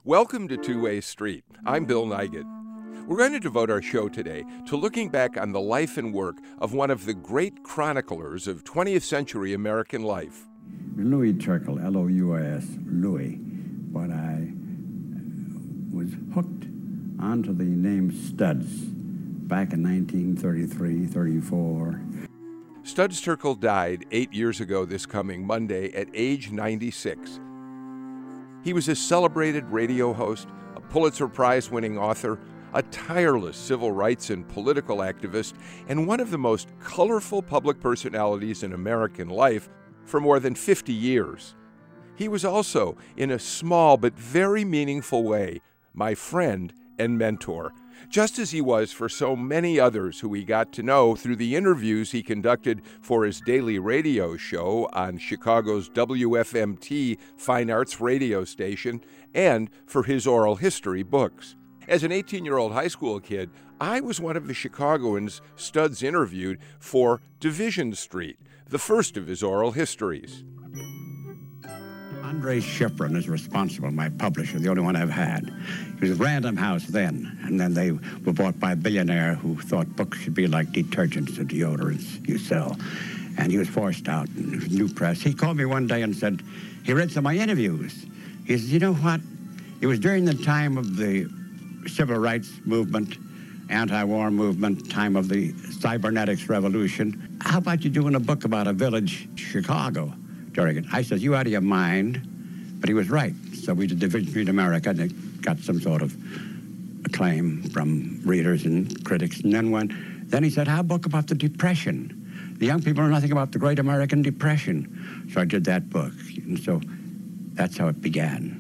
Welcome to Two-Way Street. I'm Bill Nigut. We're going to devote our show today to looking back on the life and work of one of the great chroniclers of 20th century American life. Louis Turkle, L-O-U-I-S, Louis. But I was hooked onto the name Studs back in 1933, 34. Studs Terkel died 8 years ago this coming Monday at age 96. He was a celebrated radio host, a Pulitzer Prize-winning author, a tireless civil rights and political activist, and one of the most colorful public personalities in American life for more than 50 years. He was also, in a small but very meaningful way, my friend and mentor, just as he was for so many others who he got to know through the interviews he conducted for his daily radio show on Chicago's WFMT Fine Arts radio station and for his oral history books. As an 18-year-old high school kid, I was one of the Chicagoans Studs interviewed for Division Street, the first of his oral histories. Andre Schifrin is responsible, my publisher, the only one I've had. He was Random House then, and then they were bought by a billionaire who thought books should be like detergents or deodorants you sell. And he was forced out in his new press. He called me one day and said, he read some of my interviews. He said, you know what? It was during the time of the civil rights movement, anti-war movement, time of the cybernetics revolution. How about you doing a book about a village, Chicago, during it? I said, you out of your mind. But he was right. So we did Division Street America, and it got some sort of acclaim from readers and critics. And then he said, how about a book about the Depression? The young people know nothing about the Great American Depression. So I did that book. And so that's how it began.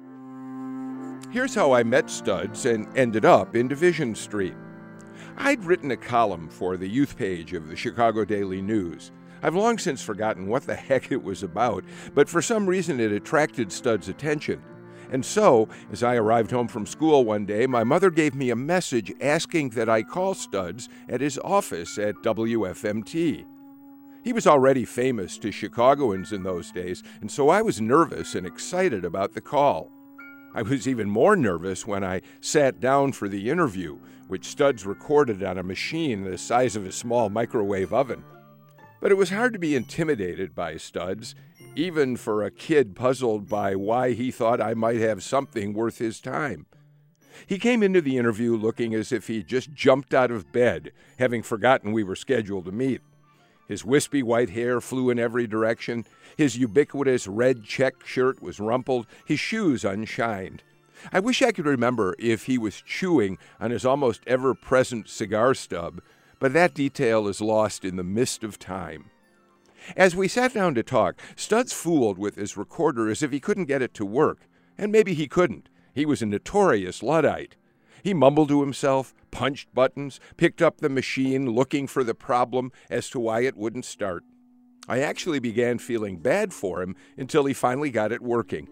Here's how I met Studs and ended up in Division Street. I'd written a column for the youth page of the Chicago Daily News. I've long since forgotten what the heck it was about, but for some reason it attracted Studs' attention. And so, as I arrived home from school one day, my mother gave me a message asking that I call Studs at his office at WFMT. He was already famous to Chicagoans in those days, and so I was nervous and excited about the call. I was even more nervous when I sat down for the interview, which Studs recorded on a machine the size of a small microwave oven. But it was hard to be intimidated by Studs, even for a kid puzzled by why he thought I might have something worth his time. He came into the interview looking as if he just jumped out of bed, having forgotten we were scheduled to meet. His wispy white hair flew in every direction, his ubiquitous red check shirt was rumpled, his shoes unshined. I wish I could remember if he was chewing on his almost ever-present cigar stub, but that detail is lost in the mist of time. As we sat down to talk, Studs fooled with his recorder as if he couldn't get it to work, and maybe he couldn't. He was a notorious Luddite. He mumbled to himself, punched buttons, picked up the machine looking for the problem as to why it wouldn't start. I actually began feeling bad for him until he finally got it working.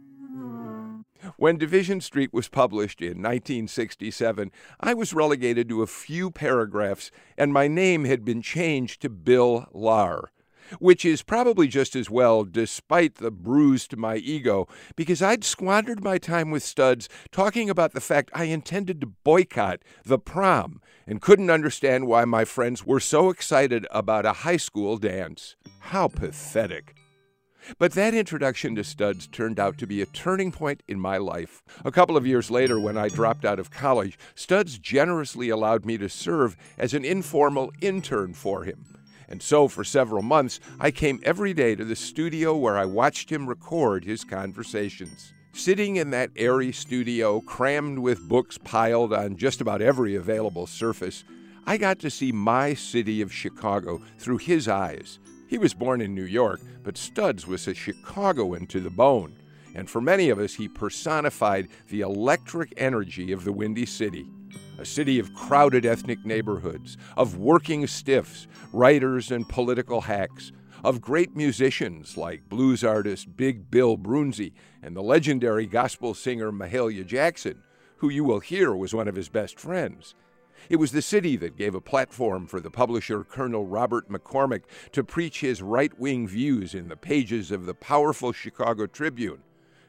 When Division Street was published in 1967, I was relegated to a few paragraphs, and my name had been changed to Bill Lahr, which is probably just as well despite the bruise to my ego, because I'd squandered my time with Studs talking about the fact I intended to boycott the prom and couldn't understand why my friends were so excited about a high school dance. How pathetic. But that introduction to Studs turned out to be a turning point in my life. A couple of years later, when I dropped out of college, Studs generously allowed me to serve as an informal intern for him. And so, for several months, I came every day to the studio where I watched him record his conversations. Sitting in that airy studio, crammed with books piled on just about every available surface, I got to see my city of Chicago through his eyes. He was born in New York, but Studs was a Chicagoan to the bone. And for many of us, he personified the electric energy of the Windy City. A city of crowded ethnic neighborhoods, of working stiffs, writers and political hacks, of great musicians like blues artist Big Bill Broonzy and the legendary gospel singer Mahalia Jackson, who you will hear was one of his best friends. It was the city that gave a platform for the publisher Colonel Robert McCormick to preach his right-wing views in the pages of the powerful Chicago Tribune.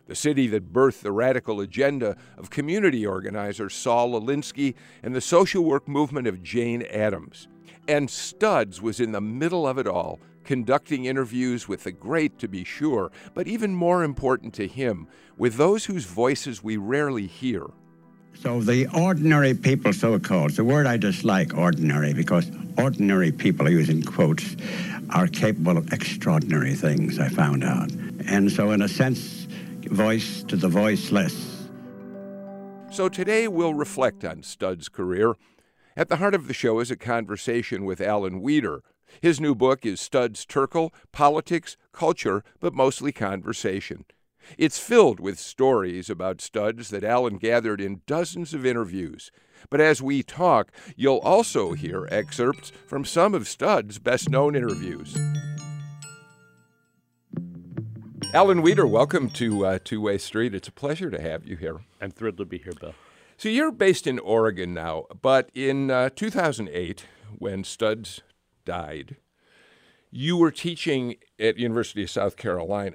the city that birthed the radical agenda of community organizer Saul Alinsky and the social work movement of Jane Addams. And Studs was in the middle of it all, conducting interviews with the great, to be sure, but even more important to him, with those whose voices we rarely hear. So the ordinary people, so-called, the word I dislike, ordinary, because ordinary people, I use in quotes, are capable of extraordinary things, I found out. And so in a sense, voice to the voiceless. So today we'll reflect on Studs' career. At the heart of the show is a conversation with Alan Wieder. His new book is Studs Terkel, Politics, Culture, but Mostly Conversation. It's filled with stories about Studs that Alan gathered in dozens of interviews. But as we talk, you'll also hear excerpts from some of Studs' best-known interviews. Alan Wieder, welcome to Two-Way Street. It's a pleasure to have you here. I'm thrilled to be here, Bill. So you're based in Oregon now, but in 2008, when Studs died, you were teaching at the University of South Carolina.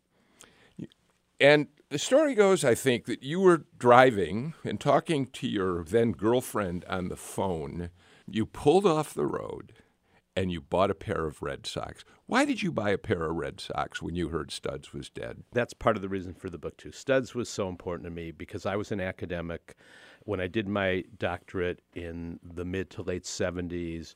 And the story goes, I think, that you were driving and talking to your then girlfriend on the phone. You pulled off the road and you bought a pair of Red Sox. Why did you buy a pair of Red Sox when you heard Studs was dead? That's part of the reason for the book, too. Studs was so important to me because I was an academic. When I did my doctorate in the mid to late 70s,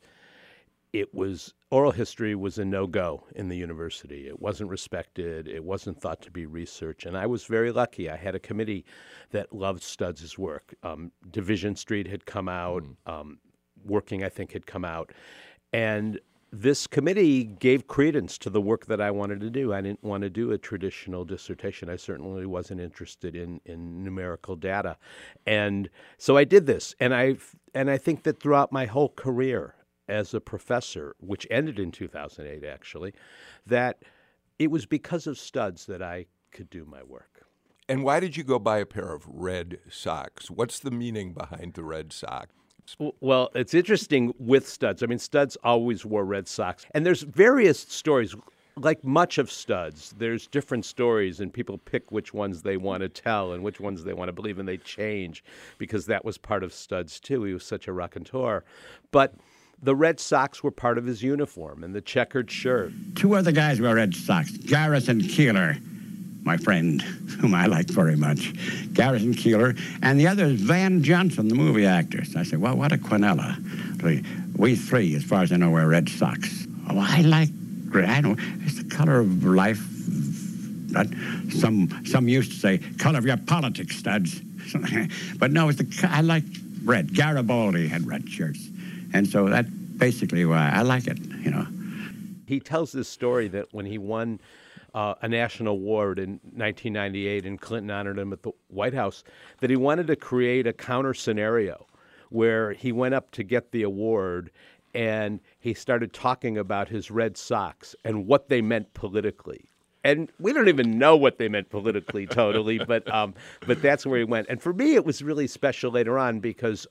oral history was a no-go in the university. It wasn't respected. It wasn't thought to be research. And I was very lucky. I had a committee that loved Studs' work. Division Street had come out. Working, I think, had come out. And this committee gave credence to the work that I wanted to do. I didn't want to do a traditional dissertation. I certainly wasn't interested in numerical data. And so I did this. And I think that throughout my whole career as a professor, which ended in 2008, actually, that it was because of Studs that I could do my work. And why did you go buy a pair of Red Sox? What's the meaning behind the Red Sox? Well, it's interesting with Studs. I mean, Studs always wore Red Sox. And there's various stories. Like much of Studs, there's different stories, and people pick which ones they want to tell and which ones they want to believe, and they change because that was part of Studs, too. He was such a raconteur. But the Red Sox were part of his uniform and the checkered shirt. Two other guys wear Red Sox, Garrison Keillor, my friend, whom I like very much, Garrison Keillor, and the other is Van Johnson, the movie actor. So I said, well, what a quinella. We three, as far as I know, wear Red Sox. Oh, I like gray. I don't. It's the color of life. But some used to say, color of your politics, Studs. But no, I like red. Garibaldi had red shirts. And so that's basically why I like it, you know. He tells this story that when he won a national award in 1998 and Clinton honored him at the White House, that he wanted to create a counter scenario where he went up to get the award and he started talking about his Red Sox and what they meant politically. And we don't even know what they meant politically totally, but that's where he went. And for me, it was really special later on because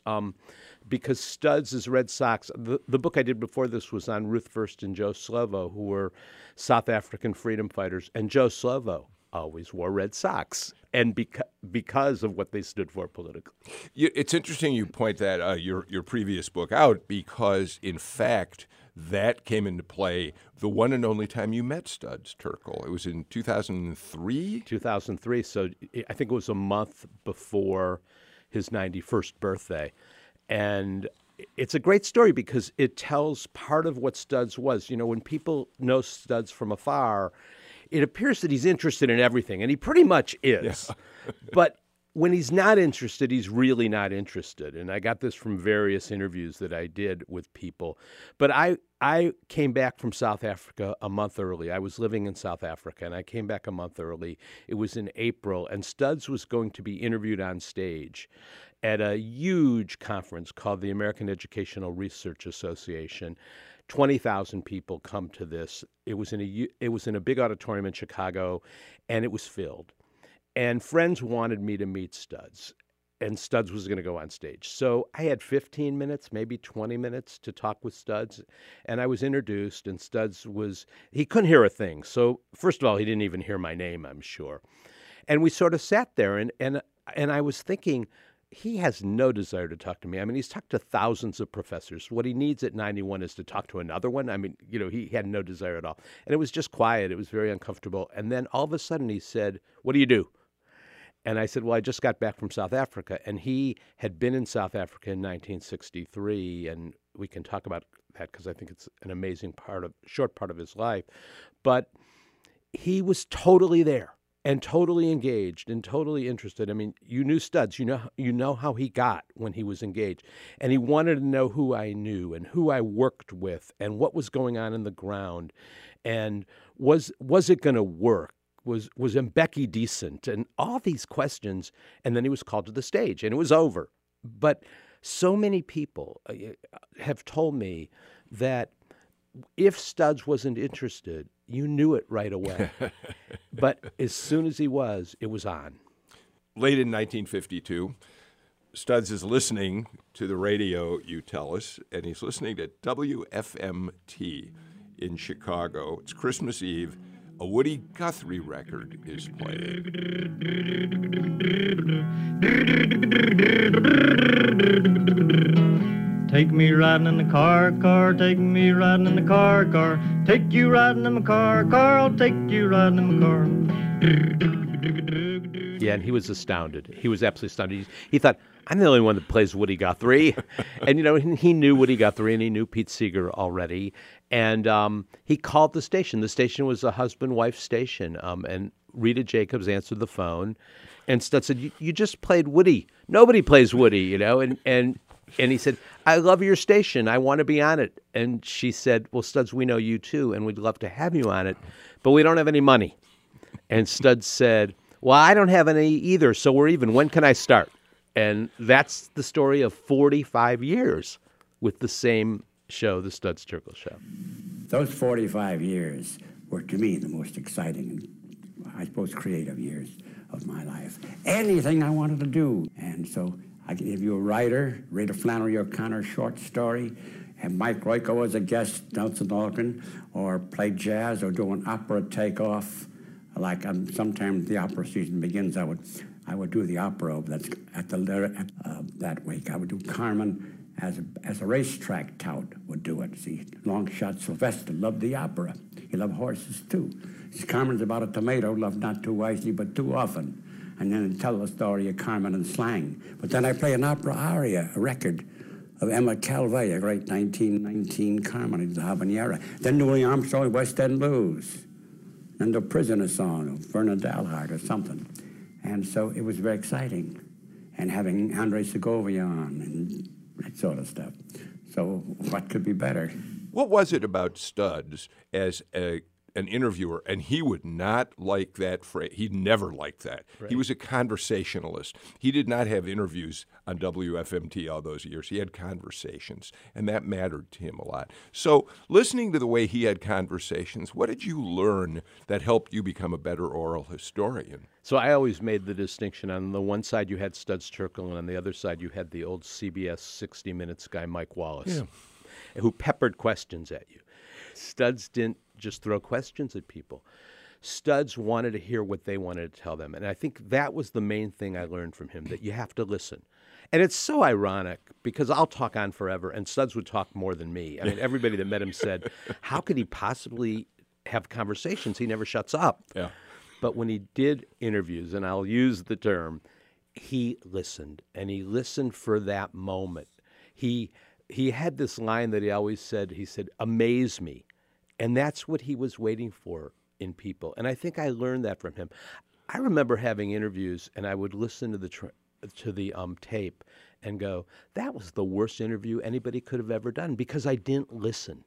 Studs' Red Sox, the book I did before this was on Ruth First and Joe Slovo, who were South African freedom fighters. And Joe Slovo always wore Red Sox, and because of what they stood for politically. It's interesting you point that your previous book out because, in fact, that came into play the one and only time you met Studs Terkel. It was in 2003? 2003, so I think it was a month before his 91st birthday. And it's a great story because it tells part of what Studs was. You know, when people know Studs from afar, it appears that he's interested in everything, and he pretty much is. Yeah. But when he's not interested, he's really not interested. And I got this from various interviews that I did with people. But I came back from South Africa a month early. I was living in South Africa, and I came back a month early. It was in April, and Studs was going to be interviewed on stage at a huge conference called the American Educational Research Association. 20,000 people come to this. It was in a big auditorium in Chicago, and it was filled. And friends wanted me to meet Studs, and Studs was going to go on stage. So I had 15 minutes, maybe 20 minutes to talk with Studs, and I was introduced, and Studs he couldn't hear a thing. So first of all, he didn't even hear my name, I'm sure. And we sort of sat there, and I was thinking, he has no desire to talk to me. I mean, he's talked to thousands of professors. What he needs at 91 is to talk to another one. I mean, he had no desire at all. And it was just quiet. It was very uncomfortable. And then all of a sudden he said, "What do you do?" And I said, "Well, I just got back from South Africa." And he had been in South Africa in 1963, and we can talk about that because I think it's an amazing short part of his life. But he was totally there and totally engaged and totally interested. I mean, you knew Studs. You know how he got when he was engaged. And he wanted to know who I knew and who I worked with and what was going on in the ground. And was it going to work? Was Mbeki decent? And all these questions. And then he was called to the stage, and it was over. But so many people have told me that if Studs wasn't interested, you knew it right away. But as soon as he was, it was on. Late in 1952, Studs is listening to the radio, you tell us, and he's listening to WFMT in Chicago. It's Christmas Eve. A Woody Guthrie record is playing. Take me riding in the car, take me riding in the car, take you riding in my car, I'll take you riding in my car. Yeah, and he was astounded. He was absolutely astounded. He thought, I'm the only one that plays Woody Guthrie. And, he knew Woody Guthrie, and he knew Pete Seeger already. And he called the station. The station was a husband-wife station. And Rita Jacobs answered the phone. And Studs said, you just played Woody. Nobody plays Woody, And he said, I love your station. I want to be on it. And she said, well, Studs, we know you too, and we'd love to have you on it, but we don't have any money. And Studs said, well, I don't have any either, so we're even. When can I start? And that's the story of 45 years with the same show, the Studs Terkel Show. Those 45 years were, to me, the most exciting and, I suppose, creative years of my life. Anything I wanted to do. And so I could give you a writer, read a Flannery O'Connor short story, and Mike Royko was a guest, Nelson Algren, or play jazz or do an opera takeoff. Like sometimes the opera season begins, I would do the opera that's at that week. I would do Carmen as a racetrack tout would do it. See, long shot Sylvester loved the opera. He loved horses too. Carmen's about a tomato, loved not too wisely but too often. And then tell the story of Carmen in slang. But then I play an opera aria, a record of Emma Calvé, a great 1919 Carmen in the Habanera. Then Louis Armstrong, West End Blues. And the Prisoner Song of Vernon Dalhart or something. And so it was very exciting. And having Andre Segovia on and that sort of stuff. So what could be better? What was it about Studs as an interviewer? And he would not like that phrase. He never liked that. Right. He was a conversationalist. He did not have interviews on WFMT all those years. He had conversations, and that mattered to him a lot. So listening to the way he had conversations, what did you learn that helped you become a better oral historian? So I always made the distinction. On the one side, you had Studs Terkel, and on the other side, you had the old CBS 60 Minutes guy, Mike Wallace, who peppered questions at you. Studs didn't just throw questions at people. Studs wanted to hear what they wanted to tell them. And I think that was the main thing I learned from him, that you have to listen. And it's so ironic because I'll talk on forever, and Studs would talk more than me. I mean, everybody that met him said, how could he possibly have conversations? He never shuts up. Yeah. But when he did interviews, and I'll use the term, he listened, and he listened for that moment. He had this line that he always said, he said, amaze me. And that's what he was waiting for in people. And I think I learned that from him. I remember having interviews, and I would listen to the tape and go, that was the worst interview anybody could have ever done, because I didn't listen.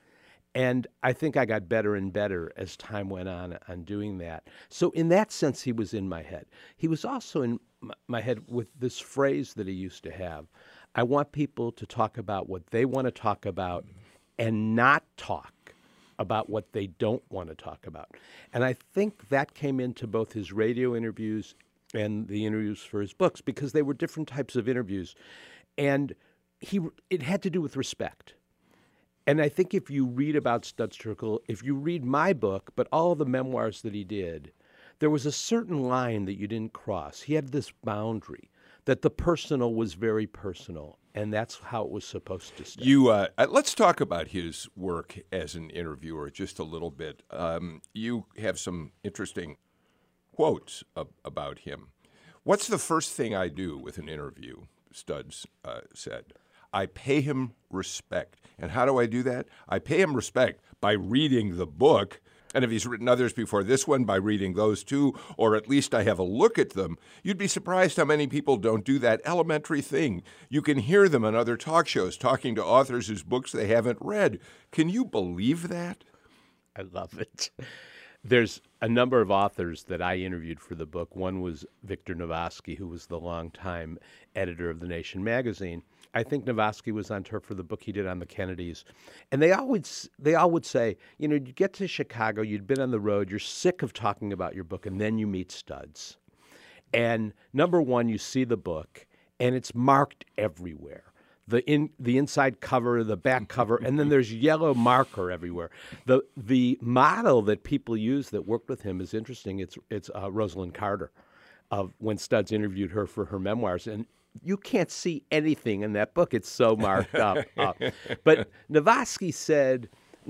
And I think I got better and better as time went on doing that. So in that sense, he was in my head. He was also in my head with this phrase that he used to have. I want people to talk about what they want to talk about and not talk about what they don't want to talk about. And I think that came into both his radio interviews and the interviews for his books, because they were different types of interviews. And it had to do with respect. And I think if you read about Studs Terkel, if you read my book, but all of the memoirs that he did, there was a certain line that you didn't cross. He had this boundary that the personal was very personal, and that's how it was supposed to stay. Let's talk about his work as an interviewer just a little bit. You have some interesting quotes about him. What's the first thing I do with an interview, Studs said. I pay him respect. And how do I do that? I pay him respect by reading the book. And if he's written others before this one, by reading those too, or at least I have a look at them. You'd be surprised how many people don't do that elementary thing. You can hear them on other talk shows talking to authors whose books they haven't read. Can you believe that? I love it. There's a number of authors that I interviewed for the book. One was Victor Navasky, who was the longtime editor of The Nation magazine. I think Navasky was on tour for the book he did on the Kennedys. And they all would say, you know, you get to Chicago, you'd been on the road, you're sick of talking about your book, and then you meet Studs. And number one, you see the book, and it's marked everywhere. The inside cover, the back cover, and then there's yellow marker everywhere. The model that people use that worked with him is interesting. It's Rosalind Carter, of when Studs interviewed her for her memoirs, and you can't see anything in that book. It's so marked up. But Navasky said,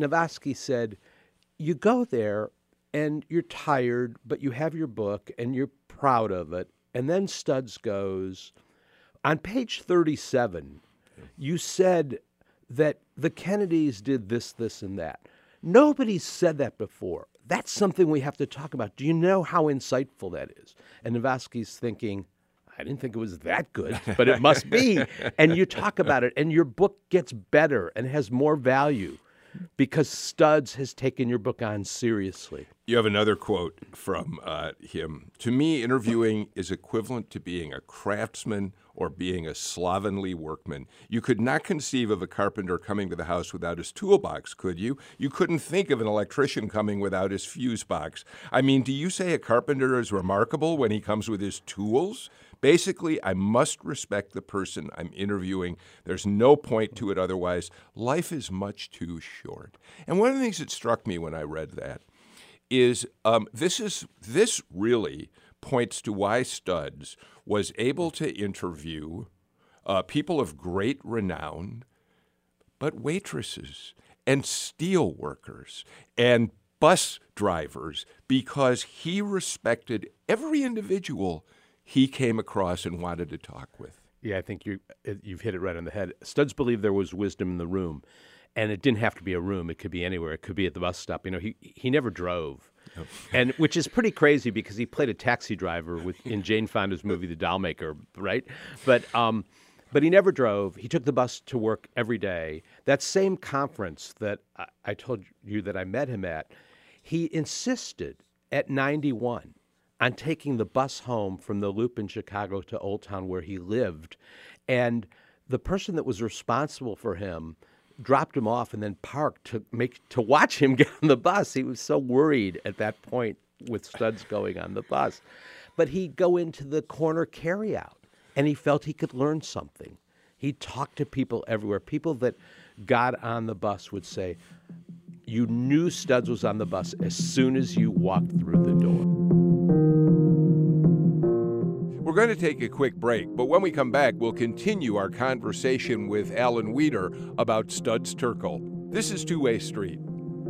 you go there and you're tired, but you have your book and you're proud of it. And then Studs goes, on page 37, you said that the Kennedys did this, this, and that. Nobody's said that before. That's something we have to talk about. Do you know how insightful that is? And Navasky's thinking, I didn't think it was that good, but it must be. And you talk about it, and your book gets better and has more value because Studs has taken your book on seriously. You have another quote from him. To me, interviewing is equivalent to being a craftsman or being a slovenly workman. You could not conceive of a carpenter coming to the house without his toolbox, could you? You couldn't think of an electrician coming without his fuse box. I mean, do you say a carpenter is remarkable when he comes with his tools? Basically, I must respect the person I'm interviewing. There's no point to it otherwise. Life is much too short. And one of the things that struck me when I read that is this really points to why Studs was able to interview people of great renown, but waitresses and steel workers and bus drivers, because he respected every individual he came across and wanted to talk with. Yeah, I think you've hit it right on the head. Studs believed there was wisdom in the room, and it didn't have to be a room. It could be anywhere. It could be at the bus stop. You know, he never drove, and which is pretty crazy because he played a taxi driver in Jane Fonda's movie The Dollmaker, right? But he never drove. He took the bus to work every day. That same conference that I told you that I met him at, he insisted at 91 on taking the bus home from the Loop in Chicago to Old Town where he lived. And the person that was responsible for him dropped him off and then parked to watch him get on the bus. He was so worried at that point with Studs going on the bus. But he'd go into the corner carryout, and he felt he could learn something. He talked to people everywhere. People that got on the bus would say, you knew Studs was on the bus as soon as you walked through the door. We're going to take a quick break, but when we come back, we'll continue our conversation with Alan Wieder about Studs Terkel. This is Two-Way Street.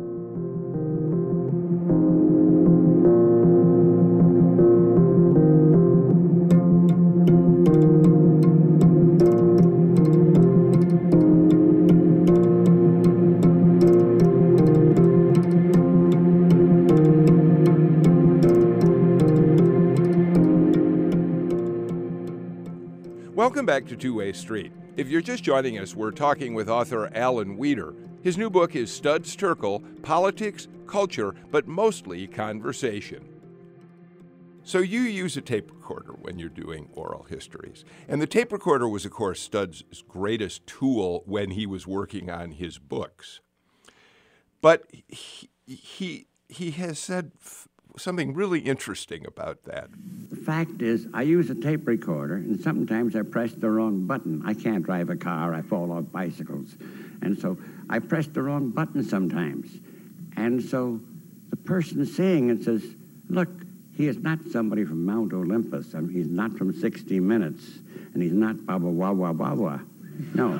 Welcome back to Two-Way Street. If you're just joining us, we're talking with author Alan Wieder. His new book is Studs Terkel, Politics, Culture, but Mostly Conversation. So you use a tape recorder when you're doing oral histories. And the tape recorder was, of course, Studs' greatest tool when he was working on his books. But he has said something really interesting about that. The fact is, I use a tape recorder, and sometimes I press the wrong button. I can't drive a car. I fall off bicycles. And so I press the wrong button sometimes. And so the person saying it says, look, he is not somebody from Mount Olympus. I mean, he's not from 60 Minutes, and he's not Baba Wah Wah Wah Wah. No,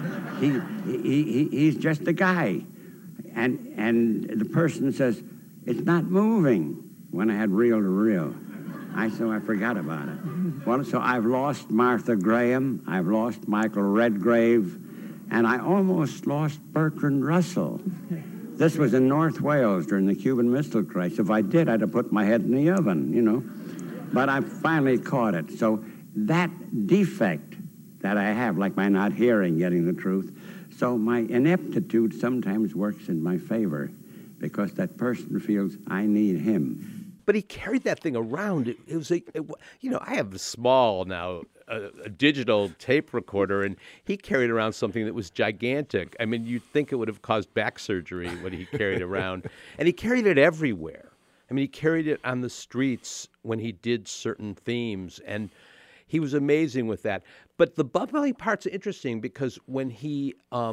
he's just a guy. And the person says, it's not moving, when I had reel to reel. I forgot about it. Well, so I've lost Martha Graham, I've lost Michael Redgrave, and I almost lost Bertrand Russell. This was in North Wales during the Cuban Missile Crisis. If I did, I'd have put my head in the oven, you know. But I finally caught it. So that defect that I have, like my not hearing, getting the truth, so my ineptitude sometimes works in my favor because that person feels I need him. But he carried that thing around. It was I have a small now, a digital tape recorder, and he carried around something that was gigantic. I mean, you'd think it would have caused back surgery when he carried around. And he carried it everywhere. I mean, he carried it on the streets when he did certain themes, and he was amazing with that. But the bubbly part's interesting because when he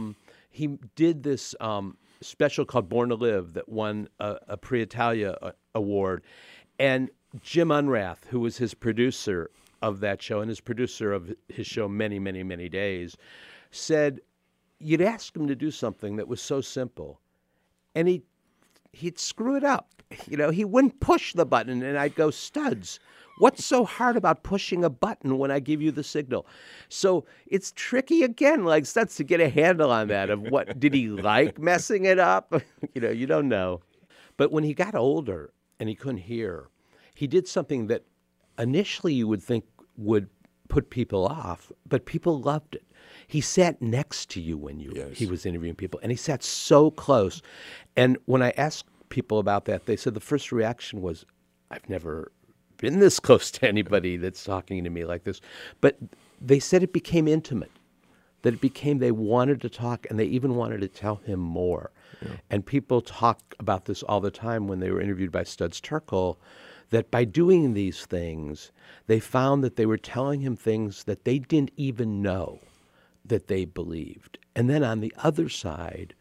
did this special called Born to Live that won a Prix Italia award, and Jim Unrath, who was his producer of that show and his producer of his show Many, Many, Many Days, said you'd ask him to do something that was so simple, and he'd screw it up. You know, he wouldn't push the button, and I'd go, Studs, what's so hard about pushing a button when I give you the signal? So it's tricky again, like Studs, to get a handle on that of what, did he like messing it up? You don't know. But when he got older and he couldn't hear, he did something that initially you would think would put people off, but people loved it. He sat next to you when he was interviewing people, and he sat so close. And when I asked people about that, they said the first reaction was, I've never been this close to anybody that's talking to me like this. But they said it became intimate, that it became they wanted to talk, and they even wanted to tell him more. Yeah. And people talk about this all the time when they were interviewed by Studs Terkel, that by doing these things, they found that they were telling him things that they didn't even know that they believed. And then on the other side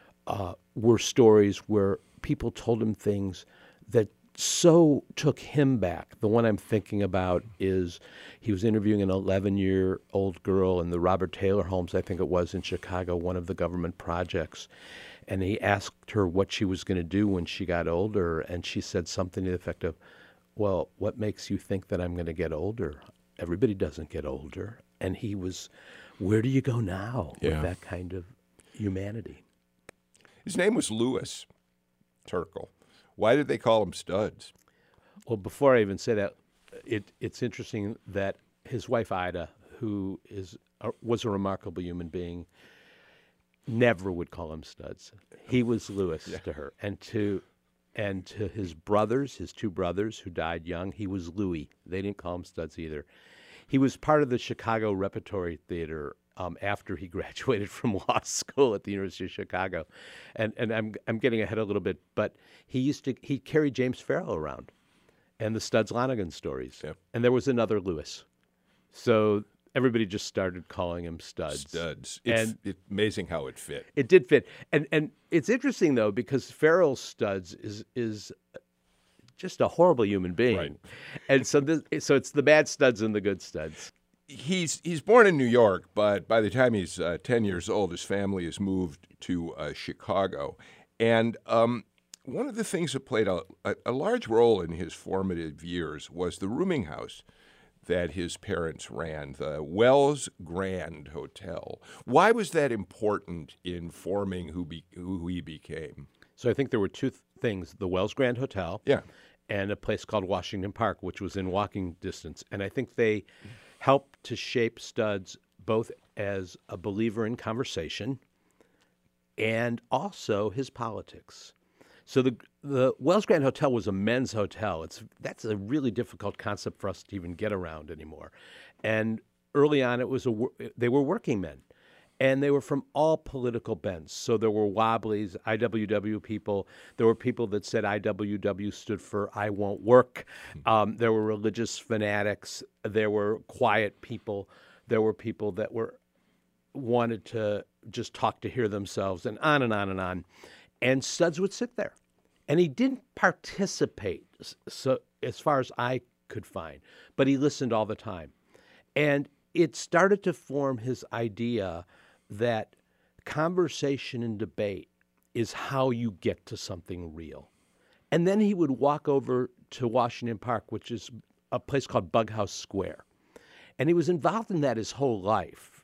were stories where people told him things that so took him back. The one I'm thinking about is he was interviewing an 11-year-old girl in the Robert Taylor Homes, I think it was, in Chicago, one of the government projects. And he asked her what she was going to do when she got older, and she said something to the effect of, well, what makes you think that I'm going to get older? Everybody doesn't get older. And he was, where do you go now with that kind of humanity? His name was Louis Terkel. Why did they call him Studs? Well, before I even say that, it's interesting that his wife, Ida, who was a remarkable human being, never would call him Studs. He was Louis to her. And to his brothers, his two brothers who died young, he was Louis. They didn't call him Studs either. He was part of the Chicago Repertory Theater after he graduated from law school at the University of Chicago. And I'm getting ahead a little bit, but he carried James Farrell around and the Studs Lonigan stories. Yeah. And there was another Louis. So everybody just started calling him Studs. Studs. It's amazing how it fit. It did fit. And it's interesting, though, because Farrell's Studs is just a horrible human being. Right. And so it's the bad Studs and the good Studs. He's born in New York, but by the time he's 10 years old, his family has moved to Chicago. And one of the things that played a large role in his formative years was the rooming house that his parents ran, the Wells Grand Hotel. Why was that important in forming who he became? So I think there were two things, the Wells Grand Hotel and a place called Washington Park, which was in walking distance. And I think they helped to shape Studs both as a believer in conversation and also his politics. So the Wells Grand Hotel was a men's hotel. That's a really difficult concept for us to even get around anymore. And early on, they were working men, and they were from all political bents. So there were Wobblies, IWW people. There were people that said IWW stood for I won't work. There were religious fanatics. There were quiet people. There were people that wanted to just talk to hear themselves, and on and on and on. And Studs would sit there, and he didn't participate as far as I could find. But he listened all the time. And it started to form his idea that conversation and debate is how you get to something real. And then he would walk over to Washington Park, which is a place called Bughouse Square. And he was involved in that his whole life.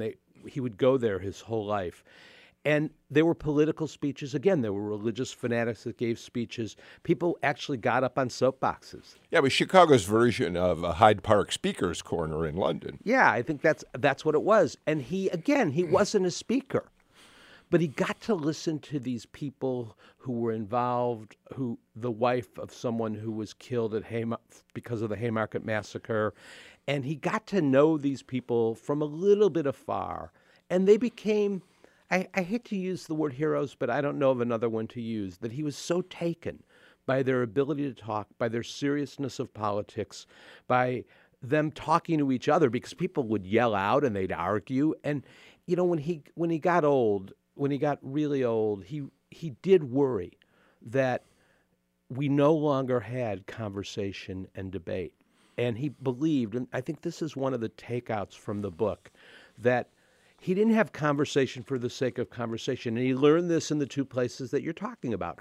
He would go there his whole life. And there were political speeches. Again, there were religious fanatics that gave speeches. People actually got up on soapboxes. Yeah, it was Chicago's version of a Hyde Park Speaker's Corner in London. Yeah, I think that's what it was. And he wasn't a speaker. But he got to listen to these people who were involved, the wife of someone who was killed because of the Haymarket Massacre. And he got to know these people from a little bit afar. And they became, I hate to use the word heroes, but I don't know of another one to use, that he was so taken by their ability to talk, by their seriousness of politics, by them talking to each other, because people would yell out and they'd argue. And, when he got old, when he got really old, he did worry that we no longer had conversation and debate. And he believed, and I think this is one of the takeouts from the book, that he didn't have conversation for the sake of conversation. And he learned this in the two places that you're talking about.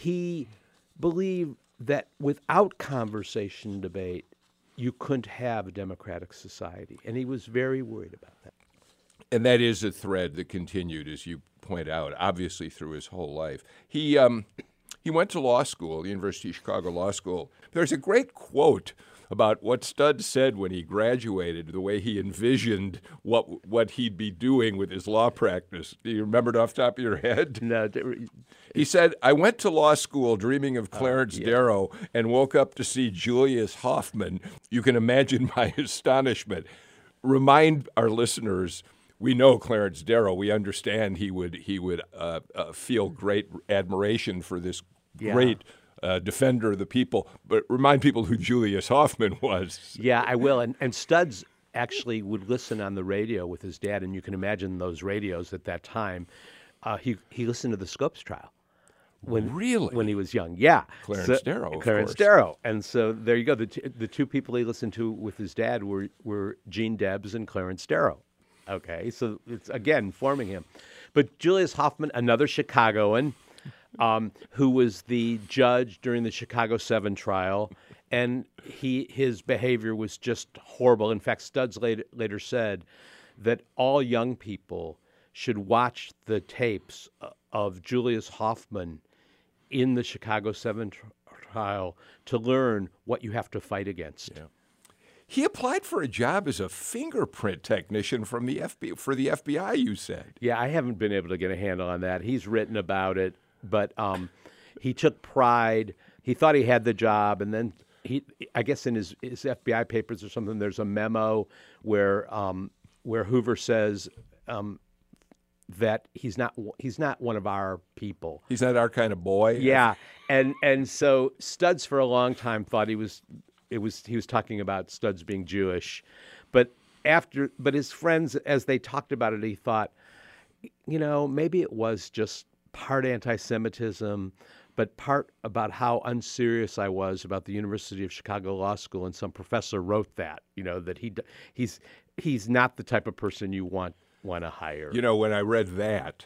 He believed that without conversation and debate, you couldn't have a democratic society. And he was very worried about that. And that is a thread that continued, as you point out, obviously through his whole life. He went to law school, the University of Chicago Law School. There's a great quote about what Studs said when he graduated, the way he envisioned what he'd be doing with his law practice. Do you remember it off the top of your head? No. He said, "I went to law school dreaming of Clarence Darrow and woke up to see Julius Hoffman. You can imagine my astonishment." Remind our listeners, we know Clarence Darrow. We understand he would feel great admiration for this great defender of the people. But remind people who Julius Hoffman was. Yeah, I will. And Studs actually would listen on the radio with his dad, and you can imagine those radios at that time. He listened to the Scopes trial. When he was young, yeah. Clarence Darrow, of Clarence course. Darrow. And so there you go. The two people he listened to with his dad were Gene Debs and Clarence Darrow. Okay, so it's, again, forming him. But Julius Hoffman, another Chicagoan, who was the judge during the Chicago 7 trial, and his behavior was just horrible. In fact, Studs later said that all young people should watch the tapes of Julius Hoffman in the Chicago 7 trial to learn what you have to fight against. Yeah. He applied for a job as a fingerprint technician for the FBI, you said. Yeah, I haven't been able to get a handle on that. He's written about it, but he took pride. He thought he had the job, and then I guess in his FBI papers or something, there's a memo where Hoover says that he's not one of our people. He's not our kind of boy. Yeah, and so Studs for a long time thought he was talking about Studs being Jewish, but his friends, as they talked about it, he thought, maybe it was just part anti-Semitism, but part about how unserious I was about the University of Chicago Law School, and some professor wrote that, that he's not the type of person you want to hire. When I read that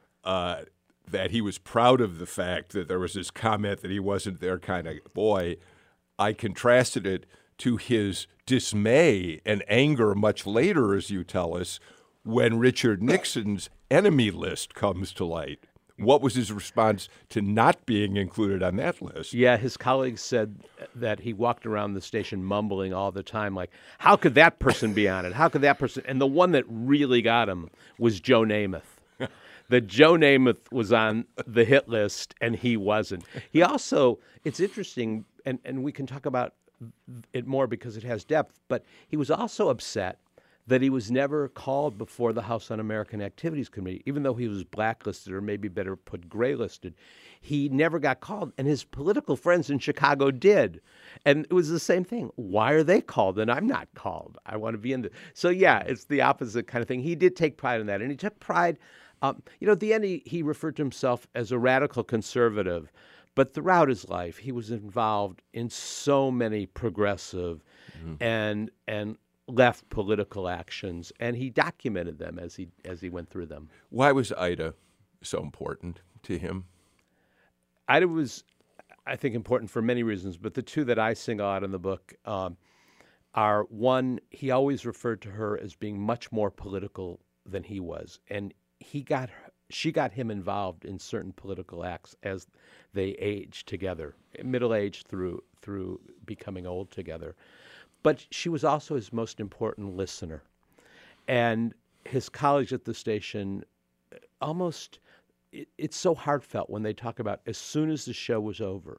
he was proud of the fact that there was this comment that he wasn't their kind of boy, I contrasted it to his dismay and anger much later, as you tell us, when Richard Nixon's enemy list comes to light. What was his response to not being included on that list? Yeah, his colleagues said that he walked around the station mumbling all the time, like, how could that person be on it? How could that person? And the one that really got him was Joe Namath. That Joe Namath was on the hit list and he wasn't. He also, it's interesting, and we can talk about it more because it has depth, but he was also upset that he was never called before the House Un-American Activities Committee, even though he was blacklisted, or maybe better put graylisted. He never got called, and his political friends in Chicago did. And it was the same thing. Why are they called and I'm not called? I want to be in the... So yeah, it's the opposite kind of thing. He did take pride in that, and he took pride... at the end, he referred to himself as a radical conservative, But throughout his life, he was involved in so many progressive and left political actions, and he documented them as he went through them. Why was Ida so important to him? Ida was, I think, important for many reasons, but the two that I single out in the book are, one, he always referred to her as being much more political than he was, and she got him involved in certain political acts as they aged together, middle-aged through becoming old together. But she was also his most important listener. And his colleagues at the station almost, it's so heartfelt when they talk about as soon as the show was over,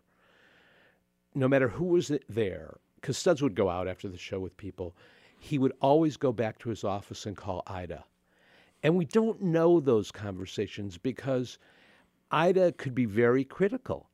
no matter who was there, because Studs would go out after the show with people, he would always go back to his office and call Ida. And we don't know those conversations because Ida could be very critical.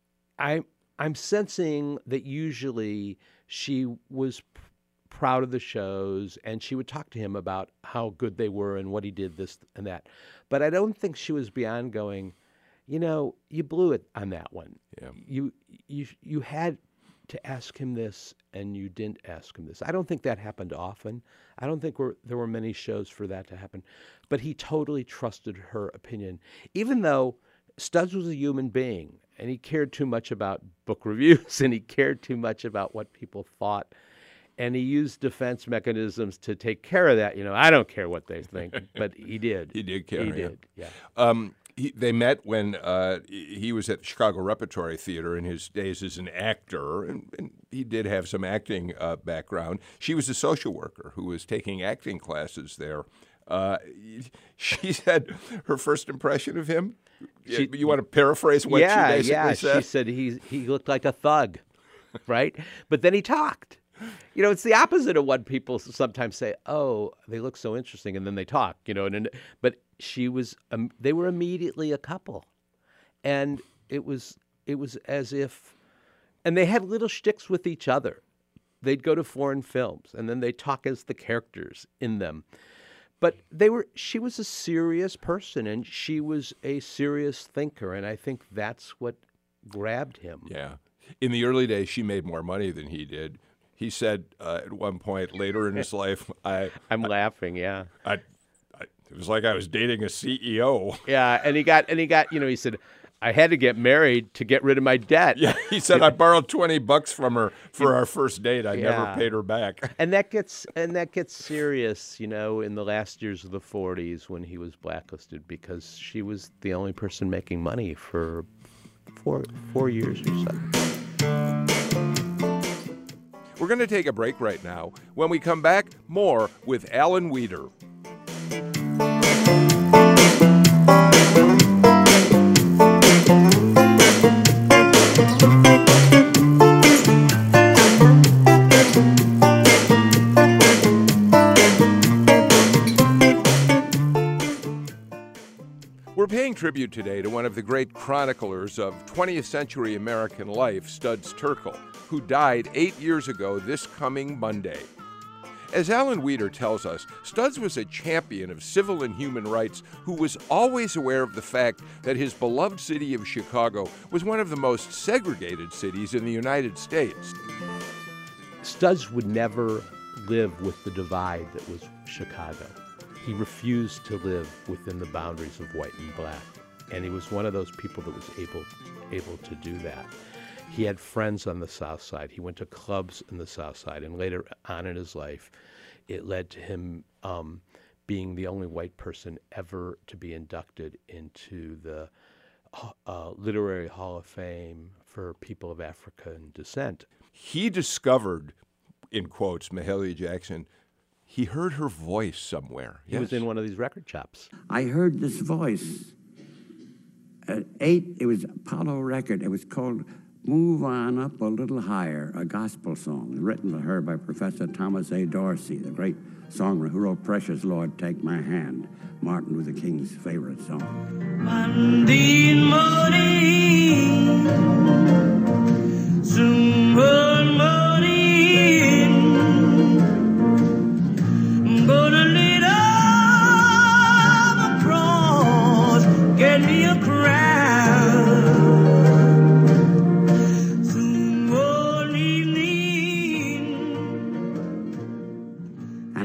I'm sensing that usually she was proud of the shows and she would talk to him about how good they were and what he did, this and that. But I don't think she was beyond going, you blew it on that one. Yeah. You had to ask him this and you didn't ask him this. I don't think that happened often. I don't think there were many shows for that to happen. But he totally trusted her opinion, even though Studs was a human being and he cared too much about book reviews and he cared too much about what people thought. And he used defense mechanisms to take care of that. I don't care what they think, but he did. He did care. He did, yeah. They met when he was at the Chicago Repertory Theater in his days as an actor, and he did have some acting background. She was a social worker who was taking acting classes there. She said her first impression of him. You want to paraphrase what she basically said? She said he looked like a thug, right? But then he talked. It's the opposite of what people sometimes say. Oh, they look so interesting, and then they talk. But they were immediately a couple, and it was as if, and they had little shticks with each other. They'd go to foreign films, and then they'd talk as the characters in them. But she was a serious person, and she was a serious thinker, and I think that's what grabbed him. Yeah. In the early days, she made more money than he did. He said at one point later in his life, I'm laughing, yeah. It was like I was dating a CEO. Yeah, and he got, he said, I had to get married to get rid of my debt. Yeah, he said, I borrowed $20 from her for our first date. I never paid her back. And that gets serious, in the last years of the 40s when he was blacklisted, because she was the only person making money for four years or so. We're going to take a break right now. When we come back, more with Alan Wieder. We're paying tribute today to one of the great chroniclers of 20th century American life, Studs Terkel, who died 8 years ago this coming Monday. As Alan Wieder tells us, Studs was a champion of civil and human rights who was always aware of the fact that his beloved city of Chicago was one of the most segregated cities in the United States. Studs would never live with the divide that was Chicago. He refused to live within the boundaries of white and black, and he was one of those people that was able to do that. He had friends on the South Side. He went to clubs in the South Side, and later on in his life, it led to him being the only white person ever to be inducted into the Literary Hall of Fame for people of African descent. He discovered, in quotes, Mahalia Jackson. He heard her voice somewhere. He was in one of these record shops. I heard this voice at 8. It was Apollo record. It was called Move On Up a Little Higher, a gospel song written for her by Professor Thomas A. Dorsey, the great songwriter who wrote Precious Lord, Take My Hand, Martin Luther King's favorite song. Monday morning, soon one morning, I'm gonna lay down the cross, get me a crown.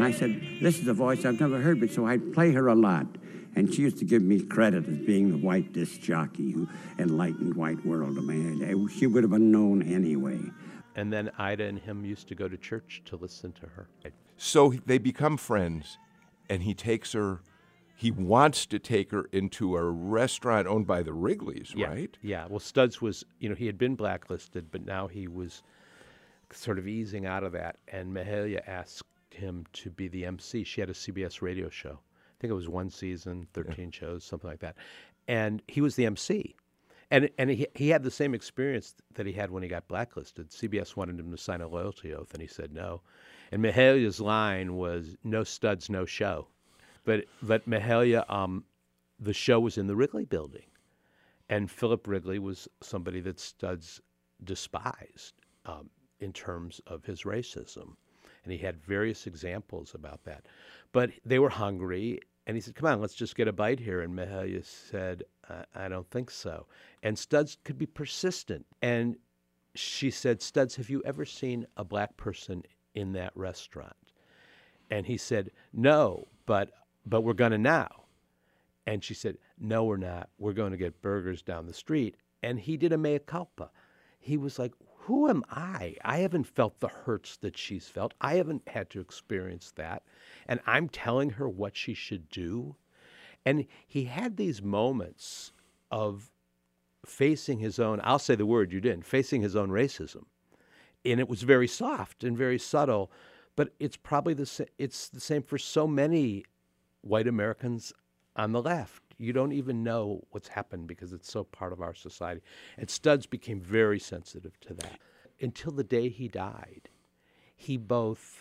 I said, this is a voice I've never heard, but so I'd play her a lot. And she used to give me credit as being the white disc jockey who enlightened white world. I mean, she would have been known anyway. And then Ida and him used to go to church to listen to her. So they become friends, and he takes her. He wants to take her into a restaurant owned by the Wrigleys, Yeah, right? yeah. Well, Studs was, he had been blacklisted, but now he was sort of easing out of that. And Mahalia asked him to be the MC. She had a CBS radio show. I think it was one season, 13 shows, something like that. And he was the MC. And he had the same experience that he had when he got blacklisted. CBS wanted him to sign a loyalty oath, and he said no. And Mahalia's line was, no studs, no show. But Mahalia, the show was in the Wrigley building. And Philip Wrigley was somebody that Studs despised in terms of his racism. And he had various examples about that. But they were hungry, and he said, come on, let's just get a bite here. And Mahalia said, I don't think so. And Studs could be persistent. And she said, Studs, have you ever seen a black person in that restaurant? And he said, no, but we're going to now. And she said, no, we're not. We're going to get burgers down the street. And he did a mea culpa. He was like, who am I? I haven't felt the hurts that she's felt. I haven't had to experience that. And I'm telling her what she should do. And he had these moments of facing his own, I'll say the word you didn't, facing his own racism. And it was very soft and very subtle, but it's probably it's the same for so many white Americans on the left. You don't even know what's happened because it's so part of our society. And Studs became very sensitive to that. Until the day he died, he both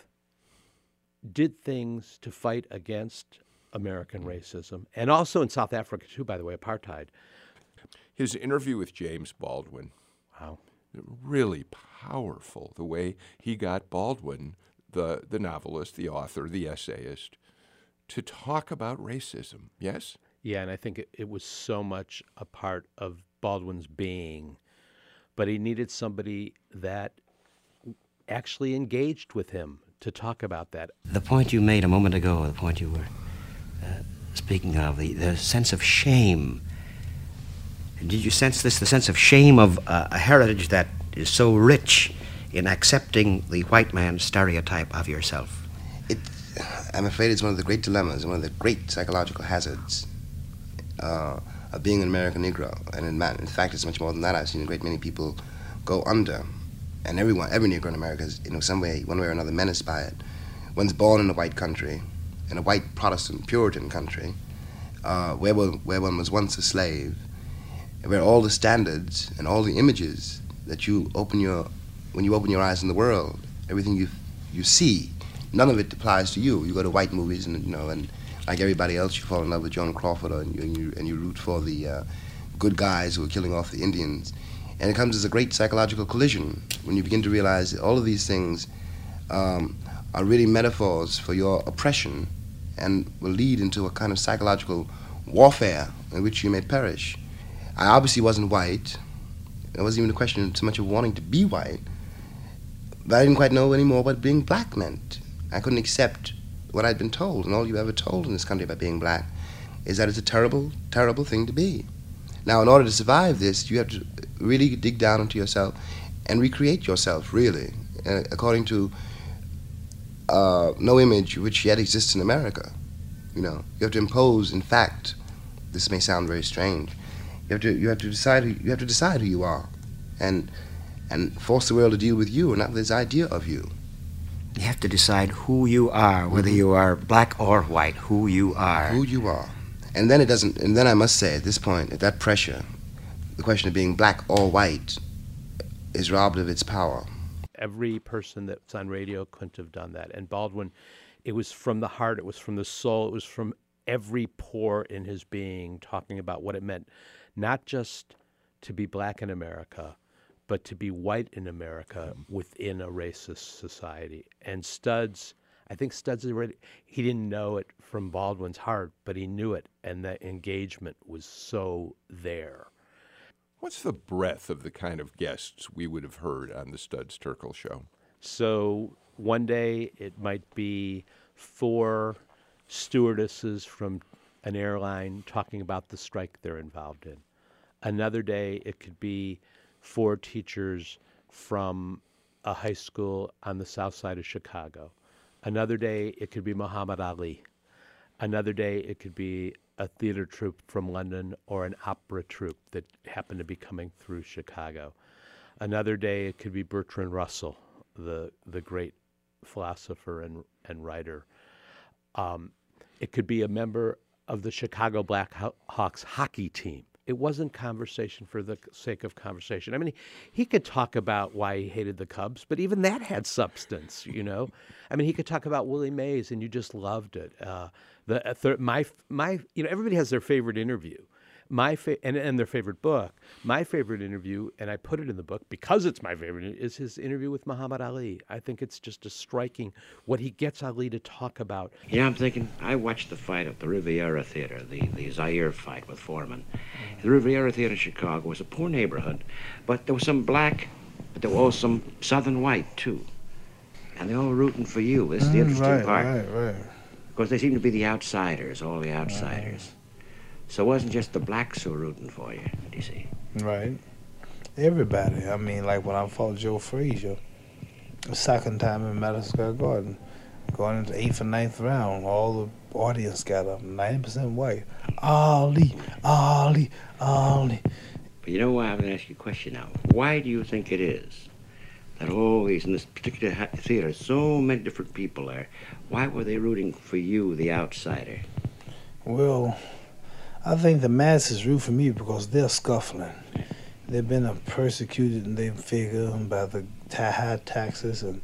did things to fight against American racism, and also in South Africa too, by the way, apartheid. His interview with James Baldwin, Wow. really powerful, the way he got Baldwin, the novelist, the author, the essayist, to talk about racism, yes? Yeah, and I think it was so much a part of Baldwin's being, but he needed somebody that actually engaged with him to talk about that. The point you made a moment ago, the point you were speaking of, the sense of shame. Did you sense this, the sense of shame of a heritage that is so rich in accepting the white man's stereotype of yourself? I'm afraid it's one of the great dilemmas, one of the great psychological hazards of being an American Negro. And in fact, it's much more than that. I've seen a great many people go under, and every Negro in America is, some way, one way or another, menaced by it. One's born in a white country, in a white Protestant Puritan country, where one was once a slave, where all the standards and all the images that when you open your eyes in the world, everything you see, none of it applies to you. You go to white movies and like everybody else, you fall in love with Joan Crawford, and you root for the good guys who are killing off the Indians. And it comes as a great psychological collision when you begin to realize that all of these things are really metaphors for your oppression and will lead into a kind of psychological warfare in which you may perish. I obviously wasn't white. It wasn't even a question so much of wanting to be white, but I didn't quite know anymore what being black meant. I couldn't accept what I'd been told, and all you've ever told in this country about being black is that it's a terrible, terrible thing to be. Now, in order to survive this, you have to really dig down into yourself and recreate yourself, really, according to no image which yet exists in America. You have to impose, in fact, this may sound very strange, you have to decide who you are, and force the world to deal with you and not this idea of you. You have to decide who you are, whether you are black or white, who you are. Who you are. And then I must say, at this point, at that pressure, the question of being black or white is robbed of its power. Every person that's on radio couldn't have done that. And Baldwin, it was from the heart, it was from the soul, it was from every pore in his being, talking about what it meant, not just to be black in America, but to be white in America within a racist society. And Studs, I think Studs he didn't know it from Baldwin's heart, but he knew it, and that engagement was so there. What's the breadth of the kind of guests we would have heard on the Studs Terkel show? So one day it might be 4 stewardesses from an airline talking about the strike they're involved in. Another day, it could be 4 teachers from a high school on the south side of Chicago. Another day, it could be Muhammad Ali. Another day, it could be a theater troupe from London or an opera troupe that happened to be coming through Chicago. Another day, it could be Bertrand Russell, the great philosopher and writer. It could be a member of the Chicago Blackhawks hockey team. It wasn't conversation for the sake of conversation. I mean, he could talk about why he hated the Cubs, but even that had substance, you know? I mean, he could talk about Willie Mays, and you just loved it. Everybody has their favorite interview. And their favorite book. My favorite interview, and I put it in the book because it's my favorite, is his interview with Muhammad Ali. I think it's just a striking what he gets Ali to talk about. You know, I'm thinking, I watched the fight at the Riviera Theater, the Zaire fight with Foreman. The Riviera Theater in Chicago was a poor neighborhood, but there was some black, but there was also some southern white, too. And they're all rooting for you. This is the interesting part. Right. Because they seem to be the outsiders, all the outsiders. So it wasn't just the blacks who were rooting for you, you see. Right. Everybody. I mean, like when I fought Joe Frazier, the second time in Madison Square Garden, going into 8th and 9th round, all the audience got up, 90% white. Ali, Ali, Ali. But you know why? I'm going to ask you a question now. Why do you think it is that always in this particular theater, so many different people there, why were they rooting for you, the outsider? Well, I think the masses root for me because they're scuffling. They've been persecuted, and they figure by the high taxes and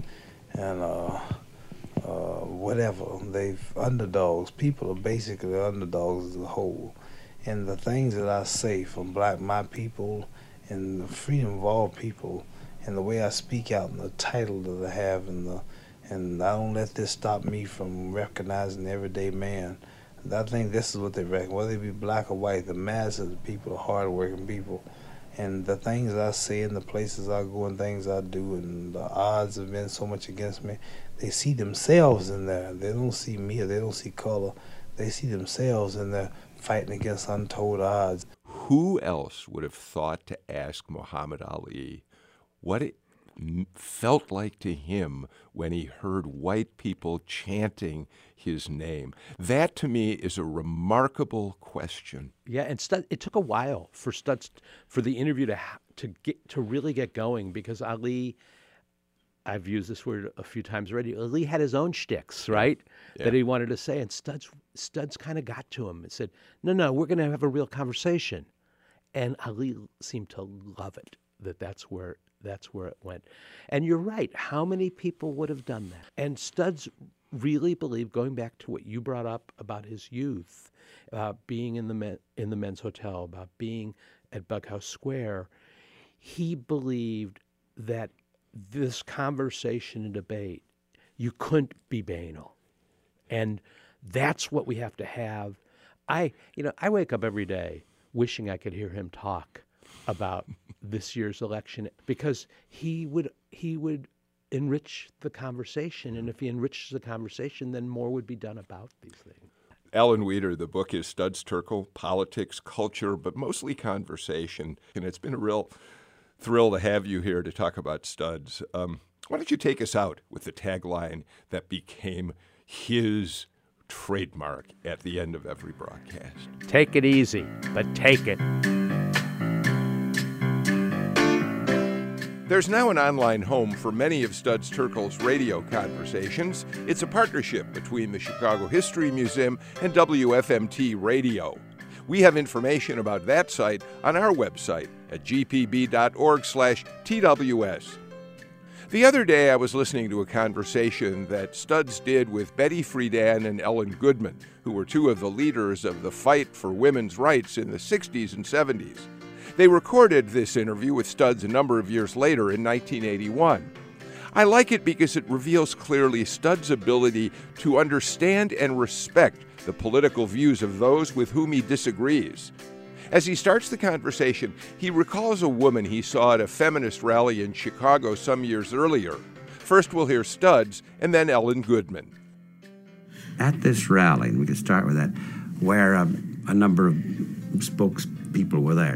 whatever. They've underdogs. People are basically underdogs as a whole. And the things that I say from my people and the freedom of all people and the way I speak out and the title that I have and I don't let this stop me from recognizing the everyday man. I think this is what they reckon, whether they be black or white, the mass of the people are hard-working people. And the things I say and the places I go and things I do and the odds have been so much against me, they see themselves in there. They don't see me or they don't see color. They see themselves in there fighting against untold odds. Who else would have thought to ask Muhammad Ali what it felt like to him when he heard white people chanting his name? That, to me, is a remarkable question. Yeah, and it took a while for the interview to really get going because Ali, I've used this word a few times already, Ali had his own shticks, right, that he wanted to say, and Studs kind of got to him and said, no, we're going to have a real conversation. And Ali seemed to love it, that's where it went. And you're right, how many people would have done that? And Studs really believed, going back to what you brought up about his youth, being in the men's hotel, about being at Bughouse Square, he believed that this conversation and debate, you couldn't be banal. And that's what we have to have. I wake up every day wishing I could hear him talk about this year's election because he would enrich the conversation, and if he enriches the conversation, then more would be done about these things. Alan Weeder, the book is Studs Terkel, Politics, Culture, but mostly Conversation, and it's been a real thrill to have you here to talk about Studs. Why don't you take us out with the tagline that became his trademark at the end of every broadcast? Take it easy, but take it. There's now an online home for many of Studs Terkel's radio conversations. It's a partnership between the Chicago History Museum and WFMT Radio. We have information about that site on our website at gpb.org/TWS. The other day I was listening to a conversation that Studs did with Betty Friedan and Ellen Goodman, who were two of the leaders of the fight for women's rights in the 60s and 70s. They recorded this interview with Studs a number of years later in 1981. I like it because it reveals clearly Studs' ability to understand and respect the political views of those with whom he disagrees. As he starts the conversation, he recalls a woman he saw at a feminist rally in Chicago some years earlier. First we'll hear Studs and then Ellen Goodman. at this rally, and we could start with that, where a number of spokespeople were there.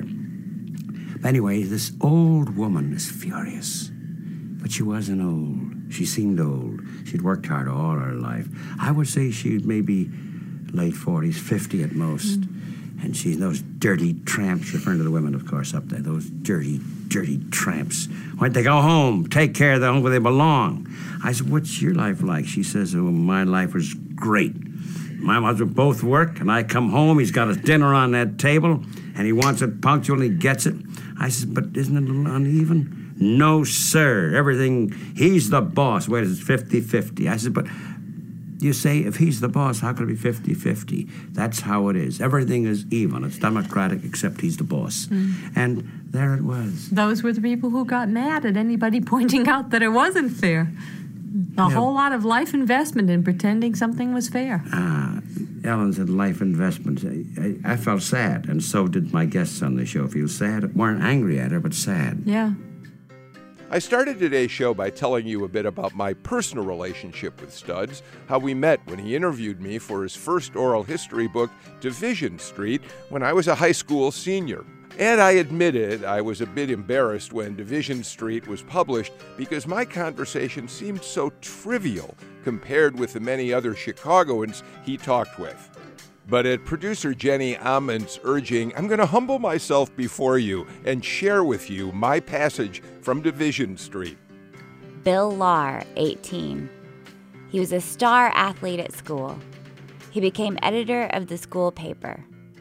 Anyway, this old woman is furious, but she wasn't old. She seemed old. She'd worked hard all her life. I would say she'd maybe late 40s, 50 at most. And she's those dirty tramps, referring to the women, of course, up there, those dirty, dirty tramps. Why don't they go home, take care of the home where they belong? I said, what's your life like? She says, oh, my life was great. My husband both work, and I come home, he's got his dinner on that table, and he wants it punctual, and he gets it. I said, but isn't it a little uneven? No, sir. Everything, he's the boss. Wait, it's 50-50. I said, but you say if he's the boss, how could it be 50-50? That's how it is. Everything is even. It's democratic, except he's the boss. And there it was. Those were the people who got mad at anybody pointing out that it wasn't fair. A whole lot of life investment in pretending something was fair. Ellen said life investment. I felt sad, and so did my guests on the show feel sad. Weren't angry at her, but sad. Yeah. I started today's show by telling you a bit about my personal relationship with Studs, how we met when he interviewed me for his first oral history book, Division Street, when I was a high school senior. And I admitted I was a bit embarrassed when Division Street was published because my conversation seemed so trivial compared with the many other Chicagoans he talked with. But at producer Jenny Amon's urging, I'm going to humble myself before you and share with you my passage from Division Street. Bill Lahr, 18. He was a star athlete at school. He became editor of the school paper,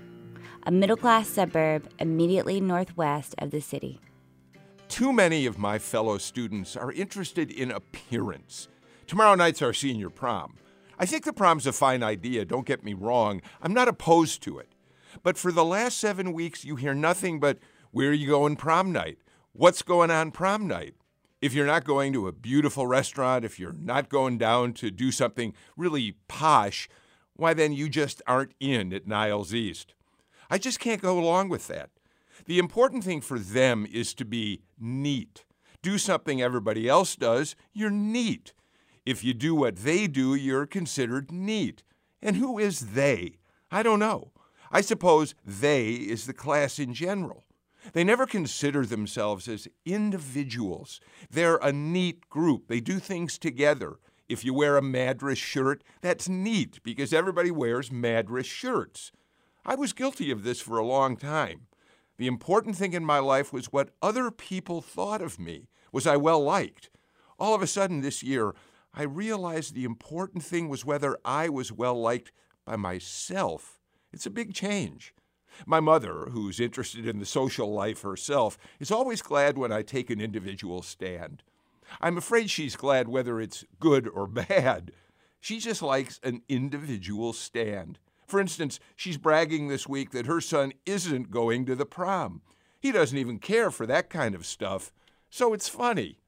a middle-class suburb immediately northwest of the city. Too many of my fellow students are interested in appearance. Tomorrow night's our senior prom. I think the prom's a fine idea, don't get me wrong. I'm not opposed to it. But for the last 7 weeks, you hear nothing but, where are you going prom night? What's going on prom night? If you're not going to a beautiful restaurant, if you're not going down to do something really posh, why then you just aren't in at Niles East. I just can't go along with that. The important thing for them is to be neat. Do something everybody else does, you're neat. If you do what they do, you're considered neat. And who is they? I don't know. I suppose they is the class in general. They never consider themselves as individuals. They're a neat group. They do things together. If you wear a Madras shirt, that's neat because everybody wears Madras shirts. I was guilty of this for a long time. The important thing in my life was what other people thought of me. Was I well liked? All of a sudden this year, I realized the important thing was whether I was well liked by myself. It's a big change. My mother, who's interested in the social life herself, is always glad when I take an individual stand. I'm afraid she's glad whether it's good or bad. She just likes an individual stand. For instance, she's bragging this week that her son isn't going to the prom. He doesn't even care for that kind of stuff, so it's funny.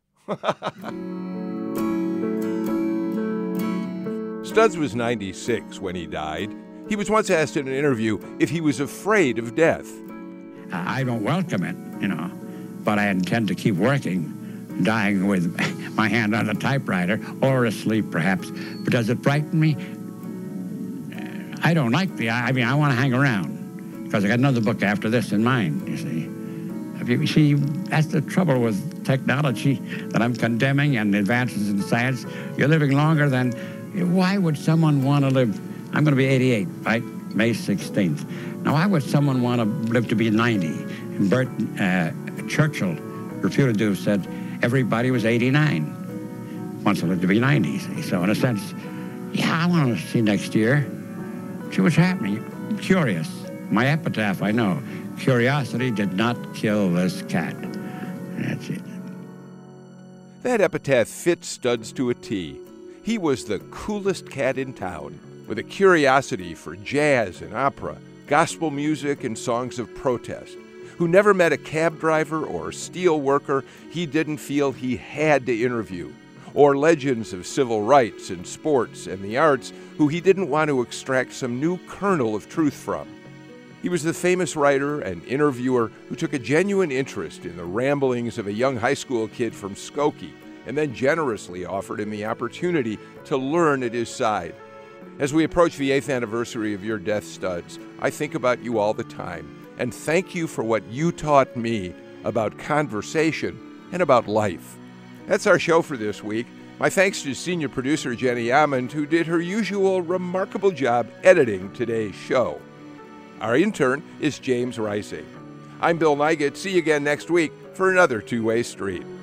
Studs was 96 when he died. He was once asked in an interview if he was afraid of death. I don't welcome it, but I intend to keep working, dying with my hand on a typewriter or asleep perhaps. But does it frighten me? I don't like I want to hang around because I got another book after this in mind, you see. That's the trouble with technology that I'm condemning and advances in science. You're living longer than... Why would someone want to live... I'm going to be 88, right? May 16th. Now, why would someone want to live to be 90? And Churchill, reputed to have said everybody was 89. Wants to live to be 90, see? So, in a sense, I want to see next year. See what's happening. I'm curious. My epitaph, I know. Curiosity did not kill this cat. That's it. That epitaph fits Studs to a T. He was the coolest cat in town, with a curiosity for jazz and opera, gospel music and songs of protest, who never met a cab driver or steel worker he didn't feel he had to interview, or legends of civil rights and sports and the arts who he didn't want to extract some new kernel of truth from. He was the famous writer and interviewer who took a genuine interest in the ramblings of a young high school kid from Skokie and then generously offered him the opportunity to learn at his side. As we approach the 8th anniversary of your death, Studs, I think about you all the time, and thank you for what you taught me about conversation and about life. That's our show for this week. My thanks to senior producer Jenny Ammond, who did her usual remarkable job editing today's show. Our intern is James Ricey. I'm Bill Nygut. See you again next week for another Two-Way Street.